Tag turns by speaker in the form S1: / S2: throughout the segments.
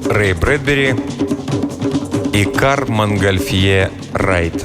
S1: Рэй Брэдбери и Кар Монгольфье Райт.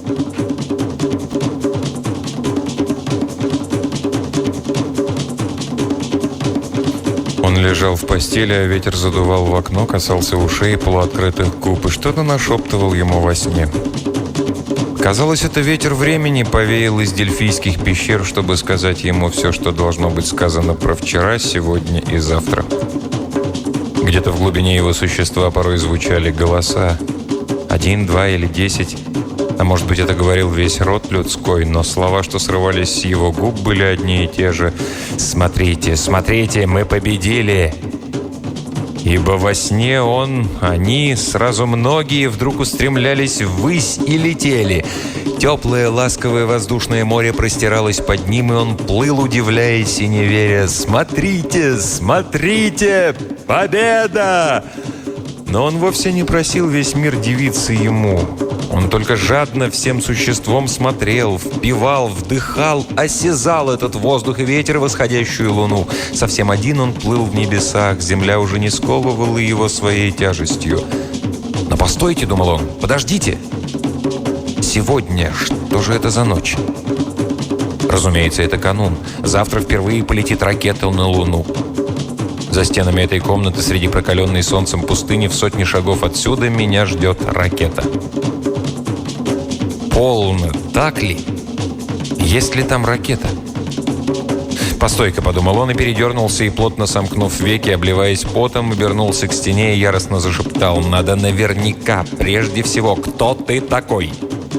S1: Он лежал в постели, а ветер задувал в окно, касался ушей и полуоткрытых губ, и что-то нашептывал ему во сне. Казалось, это ветер времени повеял из дельфийских пещер, чтобы сказать ему все, что должно быть сказано про вчера, сегодня и завтра. Где-то в глубине его существа порой звучали голоса. 1, 2 или 10. А может быть, это говорил весь род людской, но слова, что срывались с его губ, были одни и те же. «Смотрите, смотрите, мы победили!» Ибо во сне они, сразу многие, вдруг устремлялись ввысь и летели. Теплое, ласковое воздушное море простиралось под ним, и он плыл, удивляясь и не веря. «Смотрите, смотрите! Победа!» Но он вовсе не просил весь мир дивиться ему. Он только жадно всем существом смотрел, впивал, вдыхал, осязал этот воздух и ветер, восходящую луну. Совсем один он плыл в небесах, земля уже не сковывала его своей тяжестью. «Но постойте», — думал он, — «подождите! Сегодня, что же это за ночь?» Разумеется, это канун. Завтра впервые полетит ракета на Луну. За стенами этой комнаты, среди прокаленной солнцем пустыни, в сотни шагов отсюда меня ждет ракета. Полно, так ли? Есть ли там ракета? «Постой-ка», — подумал он и передернулся, и, плотно сомкнув веки, обливаясь потом, обернулся к стене и яростно зашептал: «Надо наверняка, прежде всего, кто ты такой?»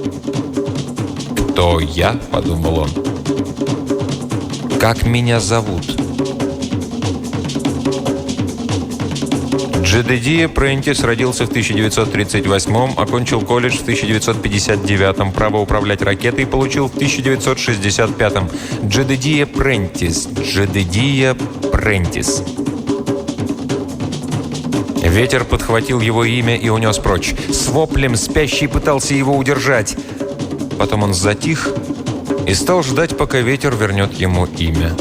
S1: «Кто я?» — подумал он. «Как меня зовут?» Джедедия Прентис родился в 1938-м, окончил колледж в 1959-м, право управлять ракетой получил в 1965-м. Джедедия Прентис. Джедедия Прентис. Ветер подхватил его имя и унес прочь. С воплем спящий пытался его удержать. Потом он затих и стал ждать, пока ветер вернет ему имя.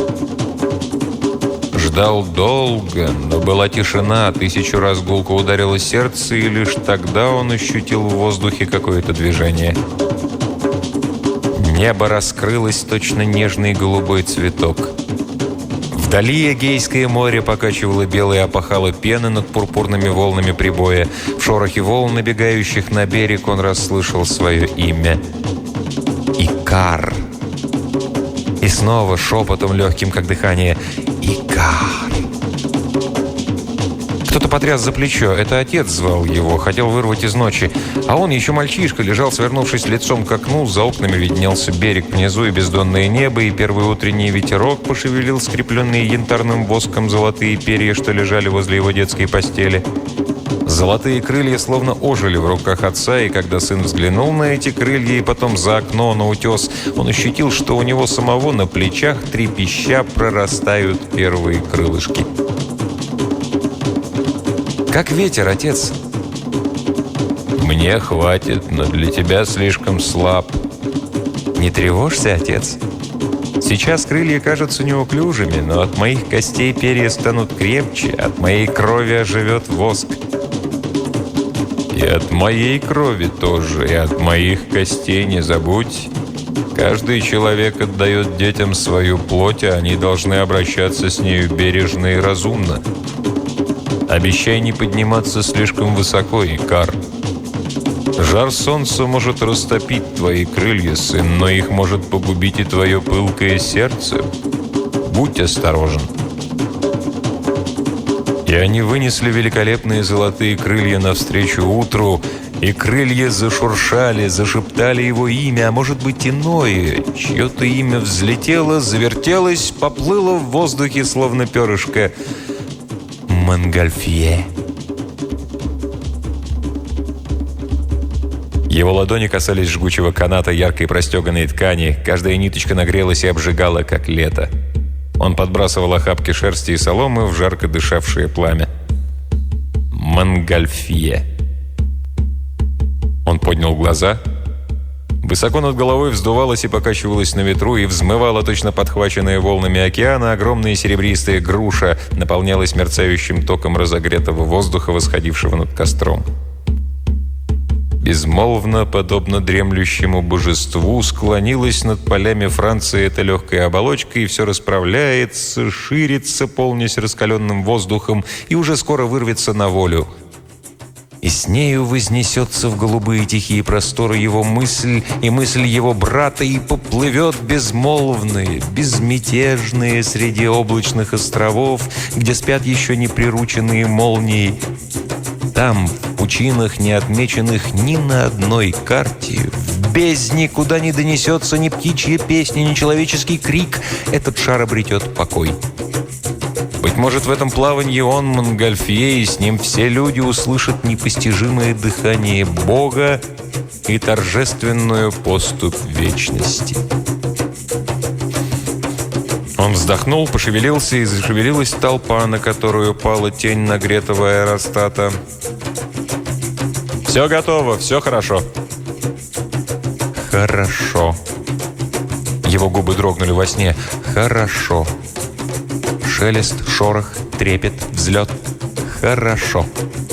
S1: Ждал долго, но была тишина, 1000 раз гулко ударило сердце, и лишь тогда он ощутил в воздухе какое-то движение. Небо раскрылось, точно нежный голубой цветок. Вдали Эгейское море покачивало белые опахало пены над пурпурными волнами прибоя. В шорохе волн, набегающих на берег, он расслышал свое имя. Икар. И снова шепотом легким, как дыхание: «Икар». Кто-то потряс за плечо. Это отец звал его, хотел вырвать из ночи. А он, еще мальчишка, лежал, свернувшись лицом к окну. За окнами виднелся берег внизу и бездонное небо, и первый утренний ветерок пошевелил скрепленные янтарным воском золотые перья, что лежали возле его детской постели. Золотые крылья словно ожили в руках отца, и когда сын взглянул на эти крылья и потом за окно на утес, он ощутил, что у него самого на плечах, трепеща, прорастают первые крылышки. «Как ветер, отец?» «Мне хватит, но для тебя слишком слаб». «Не тревожься, отец? Сейчас крылья кажутся неуклюжими, но от моих костей перья станут крепче, от моей крови оживет воск». «И от моей крови тоже, и от моих костей не забудь. Каждый человек отдает детям свою плоть, а они должны обращаться с нею бережно и разумно. Обещай не подниматься слишком высоко, Икар. Жар солнца может растопить твои крылья, сын, но их может погубить и твое пылкое сердце. Будь осторожен». И они вынесли великолепные золотые крылья навстречу утру, и крылья зашуршали, зашептали его имя, а может быть иное, чье-то имя взлетело, завертелось, поплыло в воздухе, словно перышко. Монгольфье. Его ладони касались жгучего каната яркой простеганной ткани, каждая ниточка нагрелась и обжигала, как лето. Он подбрасывал охапки шерсти и соломы в жарко дышавшее пламя. Монгольфье. Он поднял глаза. Высоко над головой вздувалась и покачивалась на ветру и взмывала точно подхваченные волнами океана огромная серебристая груша, наполнялась мерцающим током разогретого воздуха, восходившего над костром. Безмолвно, подобно дремлющему божеству, склонилась над полями Франции эта легкая оболочка, и все расправляется, ширится, полнясь раскаленным воздухом, и уже скоро вырвется на волю. И с нею вознесется в голубые тихие просторы его мысль и мысль его брата, и поплывет безмолвные, безмятежные среди облачных островов, где спят еще не прирученные молнии. Там, в пучинах, не отмеченных ни на одной карте, в бездне, куда не донесется ни птичья песня, ни человеческий крик, этот шар обретет покой. Быть может, в этом плавании он, Монгольфье, и с ним все люди услышат непостижимое дыхание Бога и торжественную поступь вечности. Он вздохнул, пошевелился, и зашевелилась толпа, на которую пала тень нагретого аэростата. «Все готово, все хорошо». «Хорошо». Его губы дрогнули во сне. «Хорошо». Шелест, шорох, трепет, взлет. Хорошо.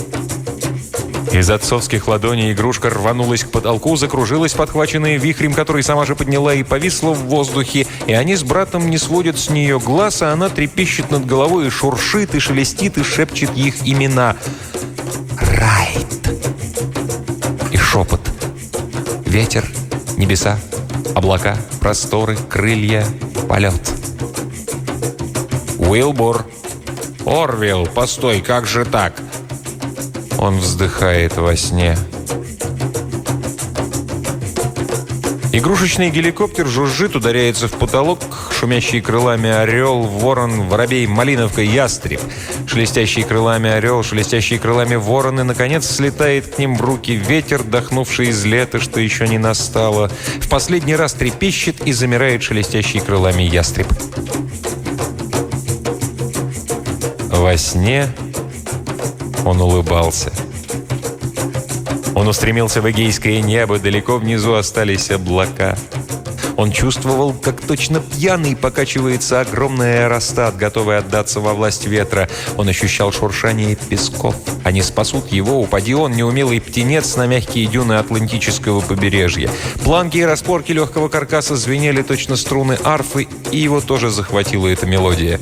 S1: Из отцовских ладоней игрушка рванулась к потолку, закружилась, подхваченная вихрем, который сама же подняла и повисла в воздухе, и они с братом не сводят с нее глаз, а она трепещет над головой и шуршит, и шелестит, и шепчет их имена. Райт. И шепот. Ветер, небеса, облака, просторы, крылья, полет. «Уилбур! Орвилл, постой, как же так?» Он вздыхает во сне. Игрушечный геликоптер жужжит, ударяется в потолок, шумящий крылами орел, ворон, воробей, малиновка, ястреб. Шелестящий крылами орел, шелестящий крылами ворон, и, наконец, слетает к ним в руки ветер, дохнувший из лета, что еще не настало. В последний раз трепещет и замирает шелестящий крылами ястреб. Во сне он улыбался. Он устремился в Эгейское небо, далеко внизу остались облака. Он чувствовал, как точно пьяный покачивается огромный аэростат, готовый отдаться во власть ветра. Он ощущал шуршание песков. Они спасут его, упади он, неумелый птенец, на мягкие дюны Атлантического побережья. Планки и распорки легкого каркаса звенели точно струны арфы, и его тоже захватила эта мелодия.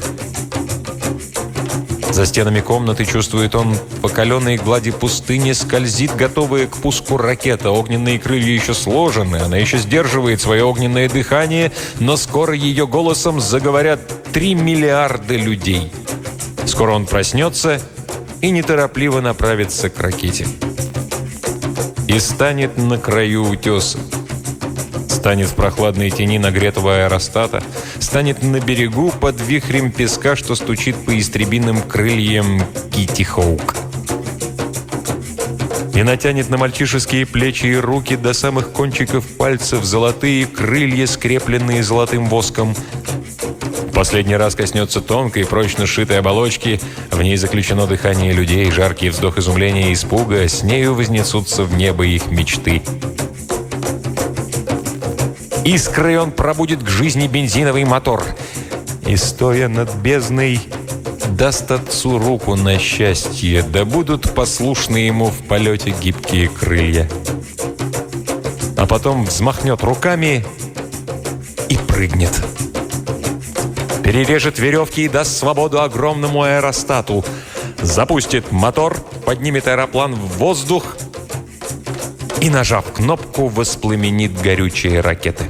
S1: За стенами комнаты, чувствует он, по каленой глади пустыни скользит готовая к пуску ракета. Огненные крылья еще сложены, она еще сдерживает свое огненное дыхание, но скоро ее голосом заговорят 3 миллиарда людей. Скоро он проснется и неторопливо направится к ракете. И станет на краю утеса. Станет в прохладной тени нагретого аэростата, станет на берегу под вихрем песка, что стучит по истребиным крыльям Китти Хоук. И натянет на мальчишеские плечи и руки до самых кончиков пальцев золотые крылья, скрепленные золотым воском. В последний раз коснется тонкой, прочно сшитой оболочки, в ней заключено дыхание людей, жаркий вздох изумления и испуга, с нею вознесутся в небо их мечты. Искрой он пробудит к жизни бензиновый мотор. И, стоя над бездной, даст отцу руку на счастье, да будут послушны ему в полете гибкие крылья. А потом взмахнет руками и прыгнет. Перережет веревки и даст свободу огромному аэростату. Запустит мотор, поднимет аэроплан в воздух и, нажав кнопку, воспламенит горючие ракеты.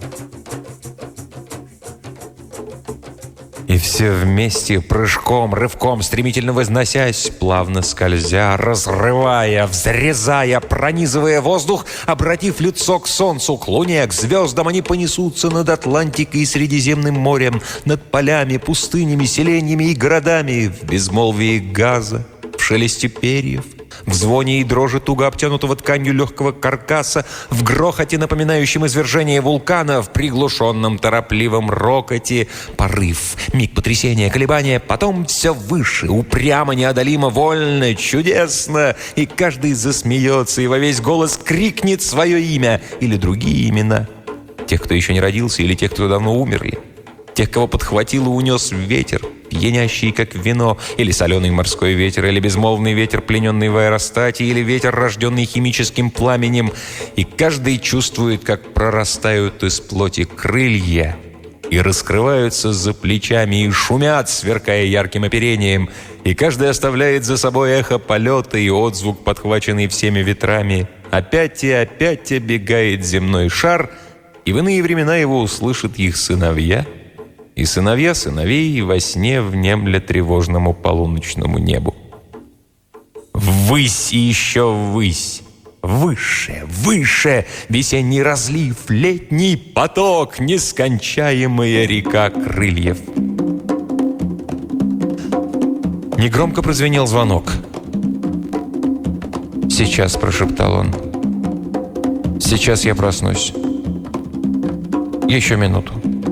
S1: И все вместе, прыжком, рывком, стремительно возносясь, плавно скользя, разрывая, взрезая, пронизывая воздух, обратив лицо к солнцу, к луне, к звездам, они понесутся над Атлантикой и Средиземным морем, над полями, пустынями, селениями и городами, в безмолвии газа, в шелесте перьев, в звоне и дрожи туго обтянутого тканью легкого каркаса, в грохоте, напоминающем извержение вулкана, в приглушенном торопливом рокоте. Порыв, миг потрясения, колебания, потом все выше, упрямо, неодолимо, вольно, чудесно. И каждый засмеется и во весь голос крикнет свое имя или другие имена. Тех, кто еще не родился, или тех, кто давно умерли. Тех, кого подхватил и унес ветер, пьянящий, как вино, или соленый морской ветер, или безмолвный ветер, плененный в аэростате, или ветер, рожденный химическим пламенем. И каждый чувствует, как прорастают из плоти крылья и раскрываются за плечами, и шумят, сверкая ярким оперением. И каждый оставляет за собой эхо полета и отзвук, подхваченный всеми ветрами. Опять и опять оббегает земной шар, и в иные времена его услышат их сыновья, и сыновья сыновей во сне внемля тревожному полуночному небу. Ввысь и еще ввысь, выше, выше, весенний разлив, летний поток, нескончаемая река крыльев. Негромко прозвенел звонок. «Сейчас», — прошептал он, — «сейчас я проснусь. Еще минуту».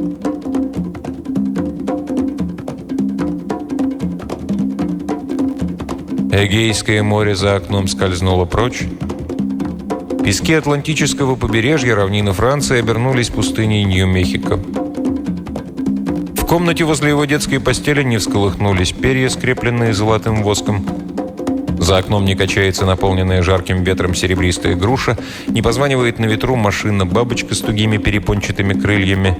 S1: Эгейское море за окном скользнуло прочь. Пески Атлантического побережья равнины Франции обернулись пустыней Нью-Мехико. В комнате возле его детской постели не всколыхнулись перья, скрепленные золотым воском. За окном не качается наполненная жарким ветром серебристая груша, не позванивает на ветру машина-бабочка с тугими перепончатыми крыльями.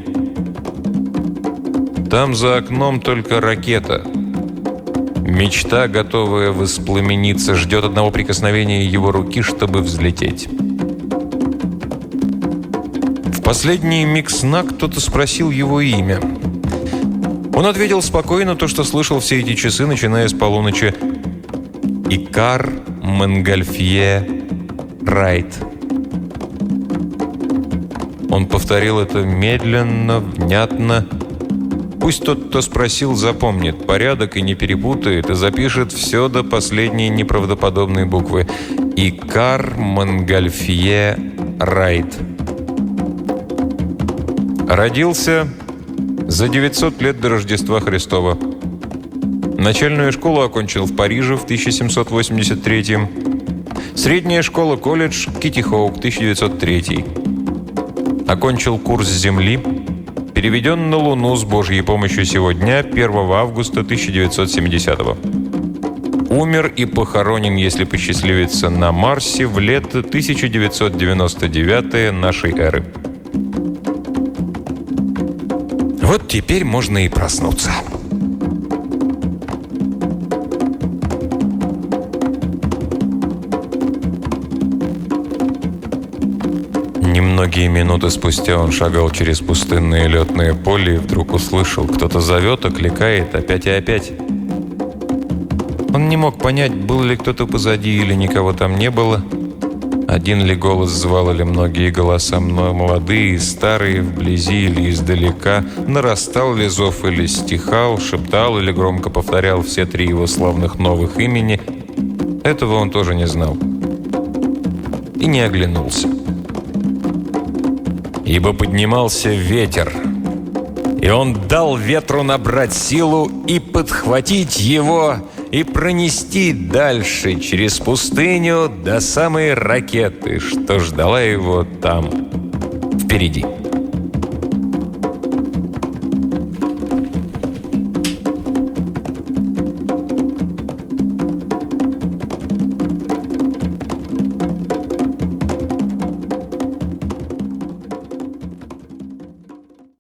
S1: Там за окном только ракета. Мечта, готовая воспламениться, ждет одного прикосновения его руки, чтобы взлететь. В последний миг сна кто-то спросил его имя. Он ответил спокойно то, что слышал все эти часы, начиная с полуночи. Икар Монгольфье Райт. Он повторил это медленно, внятно. Пусть тот, кто спросил, запомнит порядок и не перепутает, и запишет все до последней неправдоподобной буквы. Икар Монгольфье Райт. Родился за 900 лет до Рождества Христова. Начальную школу окончил в Париже в 1783-м. Средняя школа-колледж Китти-Хоук, 1903. Окончил курс Земли. Переведен на Луну с Божьей помощью сегодня, 1 августа 1970-го. Умер и похоронен, если посчастливится, на Марсе в лето 1999 нашей эры. Вот теперь можно и проснуться. Немногие минуты спустя он шагал через пустынное летное поле и вдруг услышал, кто-то зовет, окликает опять и опять. Он не мог понять, был ли кто-то позади или никого там не было. Один ли голос звал, или многие голоса, молодые и старые, вблизи или издалека. Нарастал ли зов или стихал, шептал или громко повторял все три его славных новых имени. Этого он тоже не знал. И не оглянулся. Ибо поднимался ветер, и он дал ветру набрать силу и подхватить его, и пронести дальше через пустыню до самой ракеты, что ждала его там, впереди.